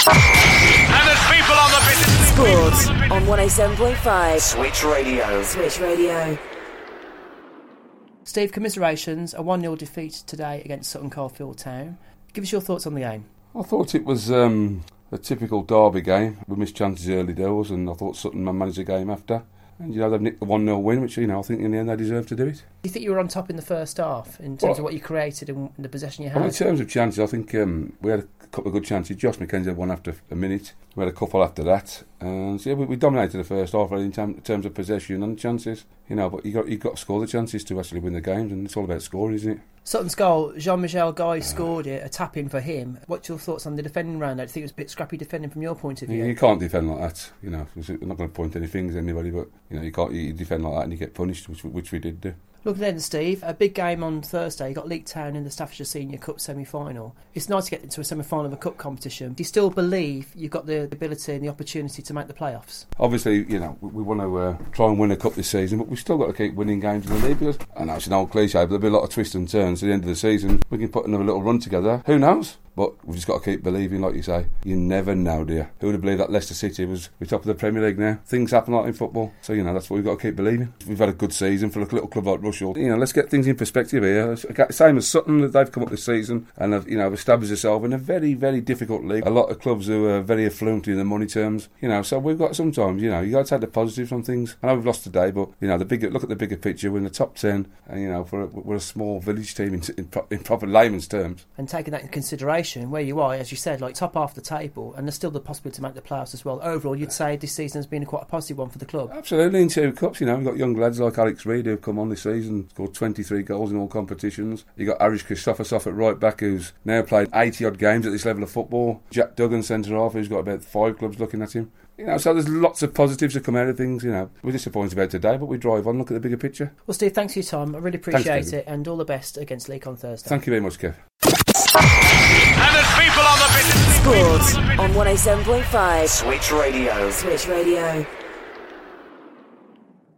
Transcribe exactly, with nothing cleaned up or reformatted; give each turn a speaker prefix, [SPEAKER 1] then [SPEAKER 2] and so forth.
[SPEAKER 1] And there's people on the pitch.
[SPEAKER 2] Sports on one oh seven point five.
[SPEAKER 3] Switch Radio.
[SPEAKER 2] Switch Radio.
[SPEAKER 4] Steve, commiserations, a one nil defeat today against Sutton Coldfield Town. Give us your thoughts on the game.
[SPEAKER 5] I thought it was um, a typical derby game. We missed chances early doors, and I thought Sutton managed the game after. And, you know, they've nicked the one nil win, which, you know, I think in the end they deserve to do it.
[SPEAKER 4] Do you think you were on top in the first half in terms
[SPEAKER 5] well,
[SPEAKER 4] of what you created and the possession you had?
[SPEAKER 5] Well, in terms of chances, I think um, we had a couple of good chances. Josh McKenzie had one after a minute. We had a couple after that. And so, yeah, we, we dominated the first half really in, tam- in terms of possession and chances. You know, but you got you got to score the chances to actually win the games, and it's all about scoring, isn't it?
[SPEAKER 4] Sutton's goal, Jean-Michel Guy scored it, a tap-in for him. What's your thoughts on the defending round? I think it was a bit scrappy defending from your point of view.
[SPEAKER 5] You, you can't defend like that, you know. I'm not going to point any fingers at anybody, but you know, you can't you defend like that and you get punished, which which we did do.
[SPEAKER 4] Look then, Steve, a big game on Thursday. You got Leek Town in the Staffordshire Senior Cup semi-final. It's nice to get into a semi-final of a cup competition. Do you still believe you've got the ability and the opportunity to make the playoffs?
[SPEAKER 5] Obviously, you know, we, we want to uh, try and win a cup this season, but we've still got to keep winning games in the league because, I know it's an old cliche, but there'll be a lot of twists and turns at the end of the season. We can put another little run together. Who knows? But we've just got to keep believing, like you say. You never know, dear. Who would have believed that Leicester City was the top of the Premier League now? Things happen like in football. So, you know, that's what we've got to keep believing. We've had a good season for a little club like Rushall. You know, let's get things in perspective here. Same as Sutton, they've come up this season and have, you know, established themselves in a very, very difficult league. A lot of clubs who are very affluent in the money terms. You know, so we've got sometimes, you know, you got to take the positives from things. I know we've lost today, but, you know, the bigger look at the bigger picture. We're in the top ten and, you know, for a, we're a small village team in, in, in proper layman's terms.
[SPEAKER 4] And taking that into consideration, where you are, as you said, like top half of the table, and there's still the possibility to make the playoffs as well. Overall, you'd say this season has been quite a positive one for the club.
[SPEAKER 5] Absolutely, in two cups, you know, we've got young lads like Alex Reid who've come on this season, scored twenty-three goals in all competitions. You've got Arish Christophersoff at right back, who's now played eighty odd games at this level of football. Jack Duggan, centre half, who's got about five clubs looking at him. You know, so there's lots of positives that come out of things, you know. We're disappointed about today, but we drive on, look at the bigger picture.
[SPEAKER 4] Well, Steve, thanks for your time. I really appreciate
[SPEAKER 5] thanks,
[SPEAKER 4] it, and all the best against Leek on Thursday.
[SPEAKER 5] Thank you very much, Kev.
[SPEAKER 1] And there's people on the pitch.
[SPEAKER 2] Sports on one oh seven point five.
[SPEAKER 3] Switch Radio.
[SPEAKER 2] Switch Radio.